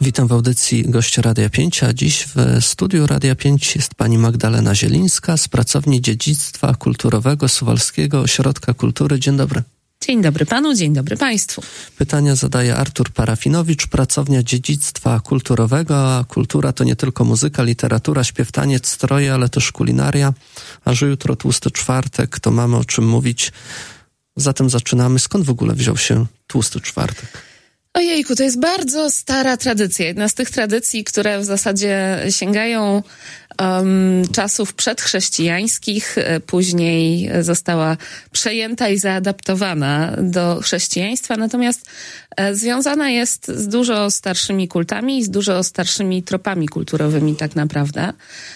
Witam w audycji gościa Radia 5, a dziś w studiu Radia 5 jest pani Magdalena Zielińska z Pracowni Dziedzictwa Kulturowego Suwalskiego Ośrodka Kultury. Dzień dobry. Dzień dobry panu, dzień dobry państwu. Pytania zadaje Artur Parafinowicz, Pracownia Dziedzictwa Kulturowego, a kultura to nie tylko muzyka, literatura, śpiew, taniec, stroje, ale też kulinaria, a że jutro Tłusty Czwartek, to mamy o czym mówić. Zatem zaczynamy. Skąd w ogóle wziął się Tłusty Czwartek? Ojejku, to jest bardzo stara tradycja. Jedna z tych tradycji, które w zasadzie sięgają czasów przedchrześcijańskich, później została przejęta i zaadaptowana do chrześcijaństwa, natomiast związana jest z dużo starszymi kultami i z dużo starszymi tropami kulturowymi tak naprawdę.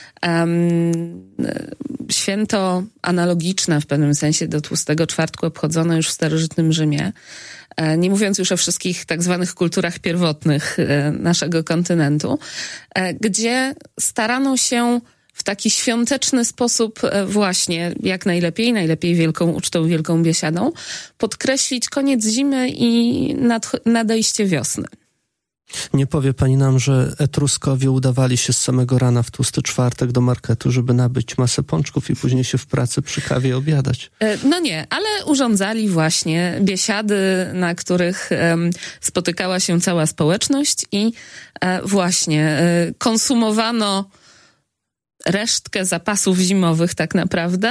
Święto analogiczne w pewnym sensie do Tłustego Czwartku obchodzono już w starożytnym Rzymie. Nie mówiąc już o wszystkich tak zwanych kulturach pierwotnych naszego kontynentu, gdzie starano się w taki świąteczny sposób właśnie jak najlepiej wielką ucztą, wielką biesiadą, podkreślić koniec zimy i nadejście wiosny. Nie powie pani nam, że Etruskowie udawali się z samego rana w Tłusty Czwartek do marketu, żeby nabyć masę pączków i później się w pracy przy kawie obiadać? No nie, ale urządzali właśnie biesiady, na których spotykała się cała społeczność i właśnie konsumowano resztkę zapasów zimowych tak naprawdę.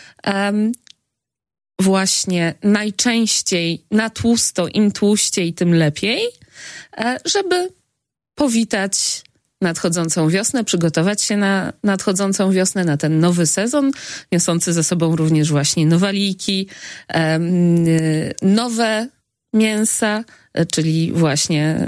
Właśnie najczęściej na tłusto, im tłuściej, tym lepiej, żeby powitać nadchodzącą wiosnę, przygotować się na nadchodzącą wiosnę, na ten nowy sezon, niosący ze sobą również właśnie nowaliki, nowe mięsa, czyli właśnie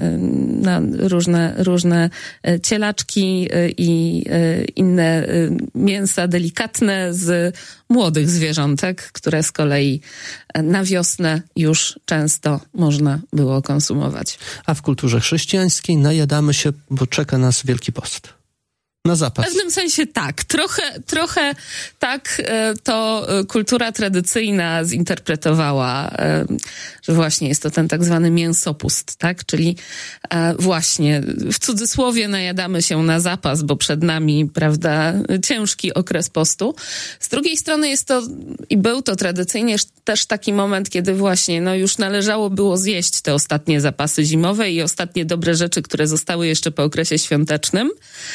różne cielaczki i inne mięsa delikatne z młodych zwierzątek, które z kolei na wiosnę już często można było konsumować. A w kulturze chrześcijańskiej najadamy się, bo czeka nas Wielki Post. Na zapas. W pewnym sensie tak. Trochę tak to kultura tradycyjna zinterpretowała, że właśnie jest to ten tak zwany mięsopust, tak? Czyli właśnie w cudzysłowie najadamy się na zapas, bo przed nami, prawda, ciężki okres postu. Z drugiej strony jest to i był to tradycyjnie też taki moment, kiedy właśnie już należało było zjeść te ostatnie zapasy zimowe i ostatnie dobre rzeczy, które zostały jeszcze po okresie świątecznym.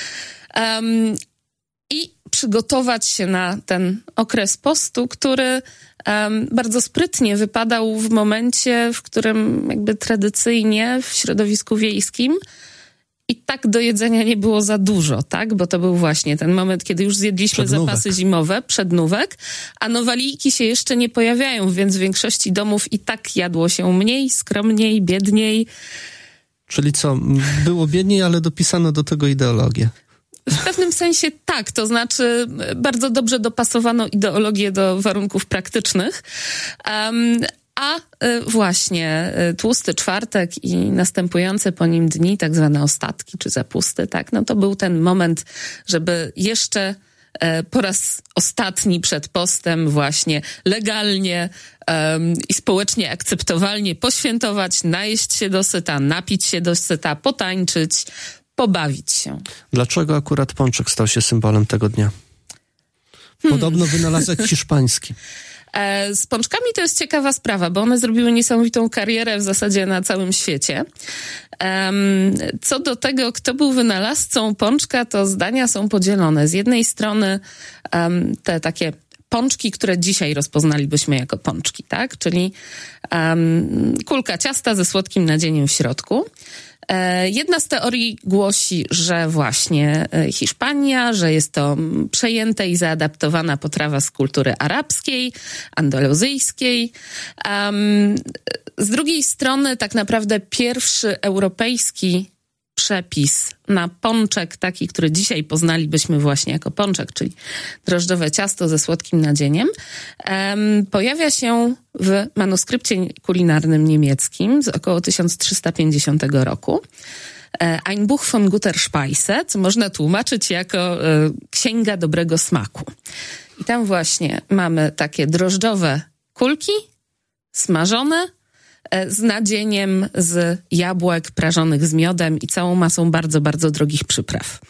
I przygotować się na ten okres postu, który bardzo sprytnie wypadał w momencie, w którym jakby tradycyjnie w środowisku wiejskim i tak do jedzenia nie było za dużo, tak? Bo to był właśnie ten moment, kiedy już zjedliśmy zapasy zimowe, przednówek, a nowaliki się jeszcze nie pojawiają, więc w większości domów i tak jadło się mniej, skromniej, biedniej. Czyli co, było biedniej, ale dopisano do tego ideologię. W pewnym sensie tak, to znaczy bardzo dobrze dopasowano ideologię do warunków praktycznych, a właśnie Tłusty Czwartek i następujące po nim dni, tak zwane ostatki czy zapusty, tak, to był ten moment, żeby jeszcze po raz ostatni przed postem właśnie legalnie i społecznie akceptowalnie poświętować, najeść się do syta, napić się do syta, potańczyć, pobawić się. Dlaczego akurat pączek stał się symbolem tego dnia? Podobno wynalazek hiszpański. Z pączkami to jest ciekawa sprawa, bo one zrobiły niesamowitą karierę w zasadzie na całym świecie. Co do tego, kto był wynalazcą pączka, to zdania są podzielone. Z jednej strony te takie pączki, które dzisiaj rozpoznalibyśmy jako pączki, tak? Czyli kulka ciasta ze słodkim nadzieniem w środku. Jedna z teorii głosi, że właśnie Hiszpania, że jest to przejęta i zaadaptowana potrawa z kultury arabskiej, andaluzyjskiej. Z drugiej strony tak naprawdę pierwszy europejski przepis na pączek, taki, który dzisiaj poznalibyśmy właśnie jako pączek, czyli drożdżowe ciasto ze słodkim nadzieniem, pojawia się w manuskrypcie kulinarnym niemieckim z około 1350 roku. Ein Buch von guter Speise, co można tłumaczyć jako księga dobrego smaku. I tam właśnie mamy takie drożdżowe kulki, smażone, z nadzieniem z jabłek prażonych z miodem i całą masą bardzo, bardzo drogich przypraw.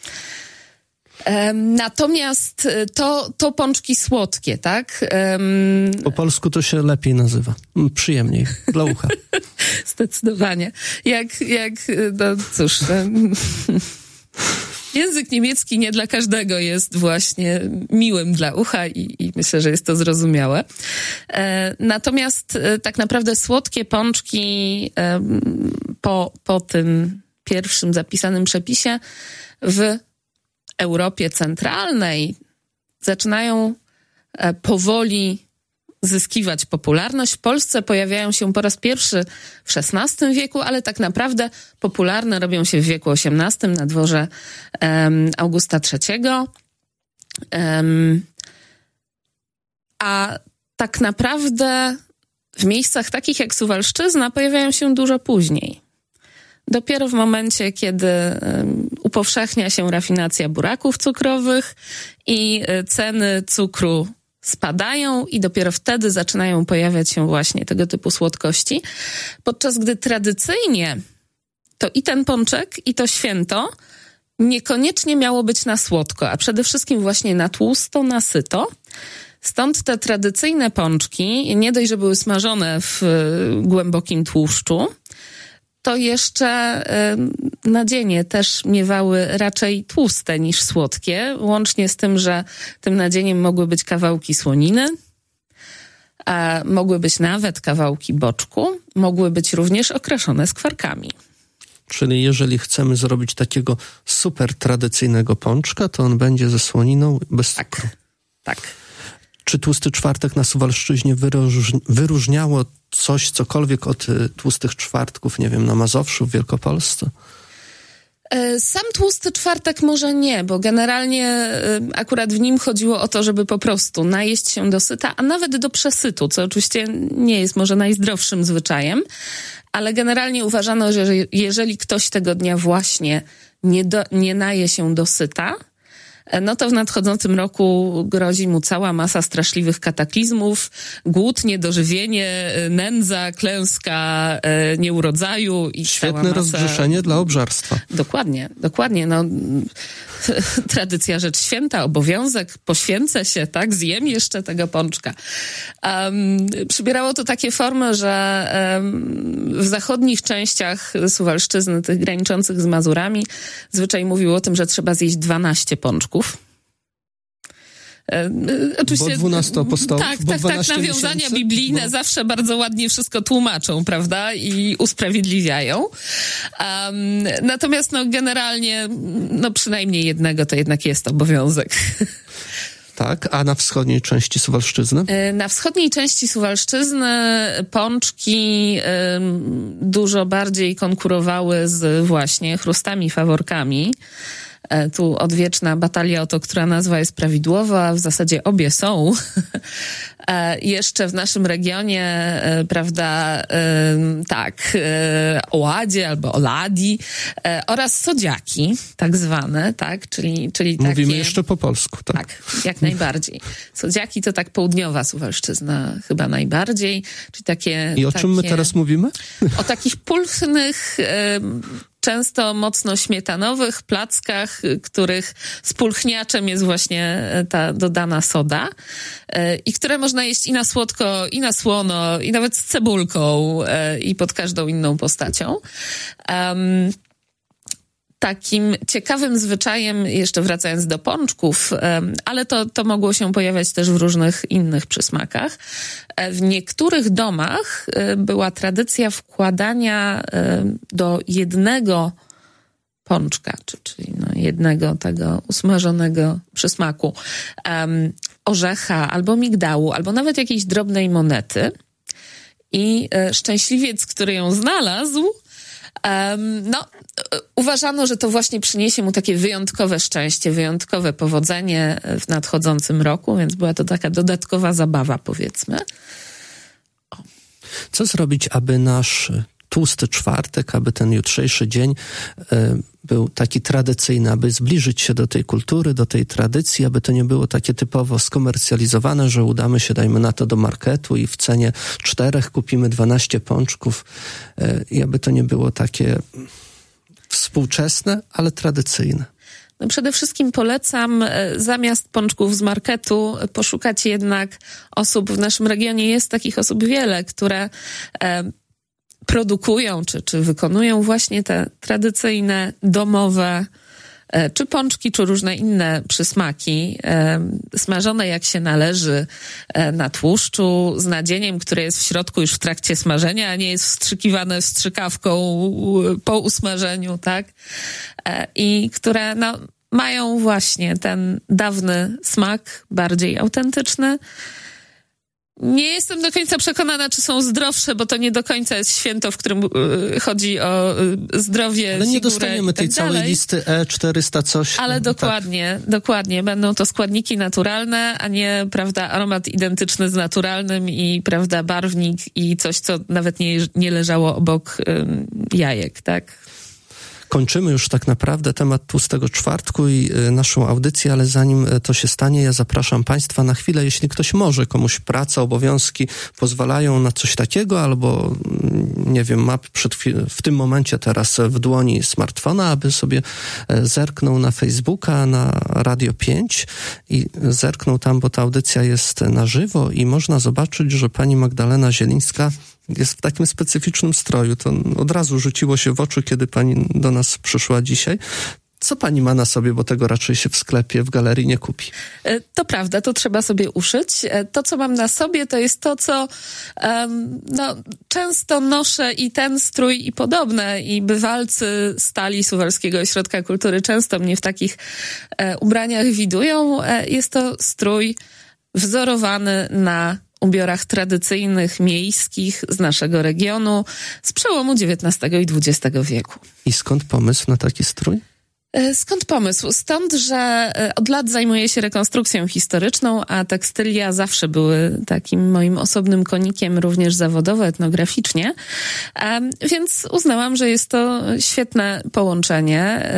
Natomiast to pączki słodkie, tak? Po polsku to się lepiej nazywa. Przyjemniej, dla ucha. Zdecydowanie. No cóż... Język niemiecki nie dla każdego jest właśnie miłym dla ucha i myślę, że jest to zrozumiałe. Natomiast tak naprawdę słodkie pączki po tym pierwszym zapisanym przepisie w Europie Centralnej zaczynają powoli zyskiwać popularność. W Polsce pojawiają się po raz pierwszy w XVI wieku, ale tak naprawdę popularne robią się w wieku XVIII na dworze Augusta III. A tak naprawdę w miejscach takich jak Suwalszczyzna pojawiają się dużo później. Dopiero w momencie, kiedy upowszechnia się rafinacja buraków cukrowych i ceny cukru spadają i dopiero wtedy zaczynają pojawiać się właśnie tego typu słodkości. Podczas gdy tradycyjnie to i ten pączek, i to święto niekoniecznie miało być na słodko, a przede wszystkim właśnie na tłusto, na syto. Stąd te tradycyjne pączki, nie dość, że były smażone w głębokim tłuszczu, to jeszcze nadzienie też miewały raczej tłuste niż słodkie, łącznie z tym, że tym nadzieniem mogły być kawałki słoniny, a mogły być nawet kawałki boczku, mogły być również okraszone skwarkami. Czyli jeżeli chcemy zrobić takiego super tradycyjnego pączka, to on będzie ze słoniną bez cukru. Tak. Czy Tłusty Czwartek na Suwalszczyźnie wyróżniało cokolwiek od Tłustych Czwartków, nie wiem, na Mazowszu, w Wielkopolsce? Sam Tłusty Czwartek może nie, bo generalnie akurat w nim chodziło o to, żeby po prostu najeść się do syta, a nawet do przesytu, co oczywiście nie jest może najzdrowszym zwyczajem, ale generalnie uważano, że jeżeli ktoś tego dnia właśnie nie naje się do syta, no to w nadchodzącym roku grozi mu cała masa straszliwych kataklizmów, głód, niedożywienie, nędza, klęska nieurodzaju i świetne cała masa... rozgrzeszenie dla obżarstwa. Dokładnie. No, tradycja rzecz święta, obowiązek, poświęcę się, tak, zjem jeszcze tego pączka. Przybierało to takie formy, że w zachodnich częściach Suwalszczyzny, tych graniczących z Mazurami, zwyczaj mówił o tym, że trzeba zjeść 12 pączków. Oczywiście, bo 12 apostołów, tak, nawiązania biblijne zawsze bardzo ładnie wszystko tłumaczą, prawda, i usprawiedliwiają. Natomiast generalnie, przynajmniej jednego to jednak jest obowiązek. Tak, a na wschodniej części Suwalszczyzny? Na wschodniej części Suwalszczyzny pączki dużo bardziej konkurowały z właśnie chrustami, faworkami. Tu odwieczna batalia o to, która nazwa jest prawidłowa, w zasadzie obie są. Jeszcze w naszym regionie, prawda, oładzie albo oladi oraz sodziaki, tak zwane, tak, czyli Mówimy takie... jeszcze po polsku, tak? Tak, jak najbardziej. Sodziaki to tak południowa Suwalszczyzna chyba najbardziej, czyli takie... I o czym my teraz mówimy? O takich pulchnych... często mocno śmietanowych plackach, których spulchniaczem jest właśnie ta dodana soda i które można jeść i na słodko, i na słono, i nawet z cebulką i pod każdą inną postacią. Takim ciekawym zwyczajem, jeszcze wracając do pączków, ale to mogło się pojawiać też w różnych innych przysmakach. W niektórych domach była tradycja wkładania do jednego pączka, czyli jednego tego usmażonego przysmaku, orzecha albo migdału, albo nawet jakiejś drobnej monety. I szczęśliwiec, który ją znalazł, uważano, że to właśnie przyniesie mu takie wyjątkowe szczęście, wyjątkowe powodzenie w nadchodzącym roku, więc była to taka dodatkowa zabawa, powiedzmy. Co zrobić, aby nasz tłusty czwartek, aby ten jutrzejszy dzień był taki tradycyjny, aby zbliżyć się do tej kultury, do tej tradycji, aby to nie było takie typowo skomercjalizowane, że udamy się, dajmy na to, do marketu i w cenie 4 kupimy 12 pączków i aby to nie było takie współczesne, ale tradycyjne. No przede wszystkim polecam zamiast pączków z marketu poszukać jednak osób, w naszym regionie jest takich osób wiele, które produkują czy wykonują właśnie te tradycyjne, domowe czy pączki, czy różne inne przysmaki, smażone jak się należy na tłuszczu, z nadzieniem, które jest w środku już w trakcie smażenia, a nie jest wstrzykiwane wstrzykawką po usmażeniu, tak? I które mają właśnie ten dawny smak, bardziej autentyczny. Nie jestem do końca przekonana, czy są zdrowsze, bo to nie do końca jest święto, w którym chodzi o zdrowie. Ale nie dostaniemy tej całej listy E400 coś. Ale dokładnie. Będą to składniki naturalne, a nie, prawda, aromat identyczny z naturalnym i, prawda, barwnik i coś, co nawet nie leżało obok jajek, tak? Kończymy już tak naprawdę temat tłustego czwartku i naszą audycję, ale zanim to się stanie, ja zapraszam Państwa na chwilę, jeśli ktoś może, komuś praca, obowiązki pozwalają na coś takiego, albo nie wiem, ma w tym momencie teraz w dłoni smartfona, aby sobie zerknął na Facebooka, na Radio 5 i zerknął tam, bo ta audycja jest na żywo i można zobaczyć, że pani Magdalena Zielińska jest w takim specyficznym stroju. To od razu rzuciło się w oczy, kiedy pani do nas przyszła dzisiaj. Co pani ma na sobie, bo tego raczej się w sklepie, w galerii nie kupi? To prawda, to trzeba sobie uszyć. To, co mam na sobie, to jest to, co często noszę i ten strój i podobne. I bywalcy stali Suwalskiego Ośrodka Kultury często mnie w takich ubraniach widują. Jest to strój wzorowany na ubiorach tradycyjnych, miejskich z naszego regionu z przełomu XIX i XX wieku. I skąd pomysł na taki strój? Skąd pomysł? Stąd, że od lat zajmuję się rekonstrukcją historyczną, a tekstylia zawsze były takim moim osobnym konikiem, również zawodowo, etnograficznie. Więc uznałam, że jest to świetne połączenie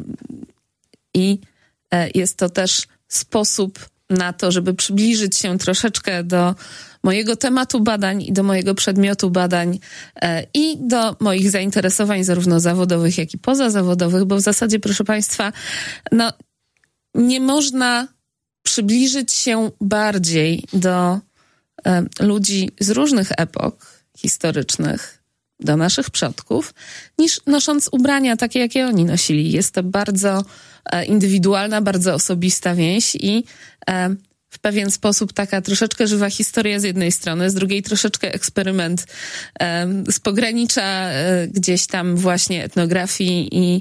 i jest to też sposób na to, żeby przybliżyć się troszeczkę do mojego tematu badań i do mojego przedmiotu badań i do moich zainteresowań zarówno zawodowych, jak i pozazawodowych, bo w zasadzie, proszę Państwa, nie można przybliżyć się bardziej do ludzi z różnych epok historycznych, do naszych przodków, niż nosząc ubrania takie, jakie oni nosili. Jest to bardzo indywidualna, bardzo osobista więź i w pewien sposób taka troszeczkę żywa historia z jednej strony, z drugiej troszeczkę eksperyment z pogranicza gdzieś tam właśnie etnografii i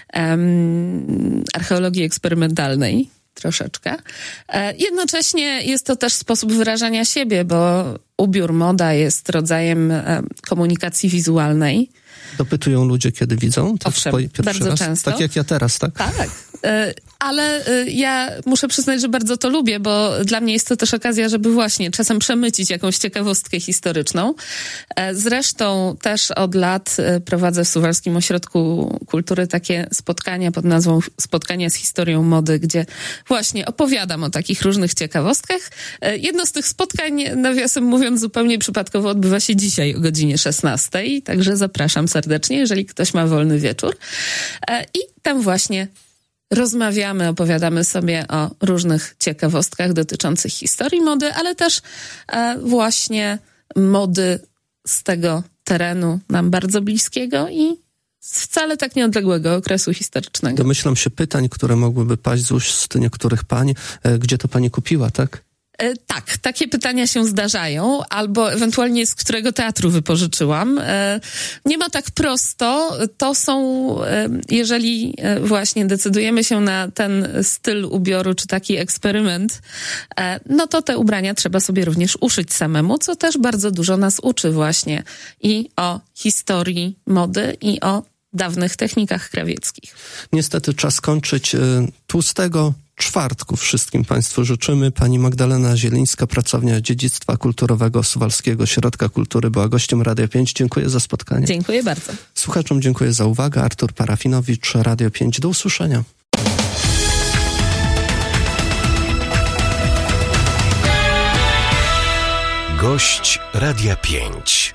archeologii eksperymentalnej troszeczkę. Jednocześnie jest to też sposób wyrażania siebie, bo ubiór, moda jest rodzajem komunikacji wizualnej. Dopytują ludzie, kiedy widzą? Tak. Owszem, bardzo raz? często. Tak jak ja teraz, tak? Tak, ale ja muszę przyznać, że bardzo to lubię, bo dla mnie jest to też okazja, żeby właśnie czasem przemycić jakąś ciekawostkę historyczną. Zresztą też od lat prowadzę w Suwalskim Ośrodku Kultury takie spotkania pod nazwą Spotkania z historią mody, gdzie właśnie opowiadam o takich różnych ciekawostkach. Jedno z tych spotkań, nawiasem mówiąc, zupełnie przypadkowo odbywa się dzisiaj o godzinie 16, także zapraszam serdecznie, jeżeli ktoś ma wolny wieczór. I tam właśnie rozmawiamy, opowiadamy sobie o różnych ciekawostkach dotyczących historii mody, ale też właśnie mody z tego terenu nam bardzo bliskiego i wcale tak nieodległego okresu historycznego. Domyślam się pytań, które mogłyby paść z ust niektórych pań. Gdzie to pani kupiła, tak? Tak, takie pytania się zdarzają, albo ewentualnie z którego teatru wypożyczyłam. Nie ma tak prosto. To są, jeżeli właśnie decydujemy się na ten styl ubioru, czy taki eksperyment, no to te ubrania trzeba sobie również uszyć samemu, co też bardzo dużo nas uczy właśnie i o historii mody, i o dawnych technikach krawieckich. Niestety czas kończyć. Tłustego czwartku wszystkim Państwu życzymy. Pani Magdalena Zielińska, pracownia Dziedzictwa Kulturowego Suwalskiego Ośrodka Kultury, była gościem Radia 5. Dziękuję za spotkanie. Dziękuję bardzo. Słuchaczom dziękuję za uwagę. Artur Parafinowicz, Radio 5. Do usłyszenia. Gość Radia 5.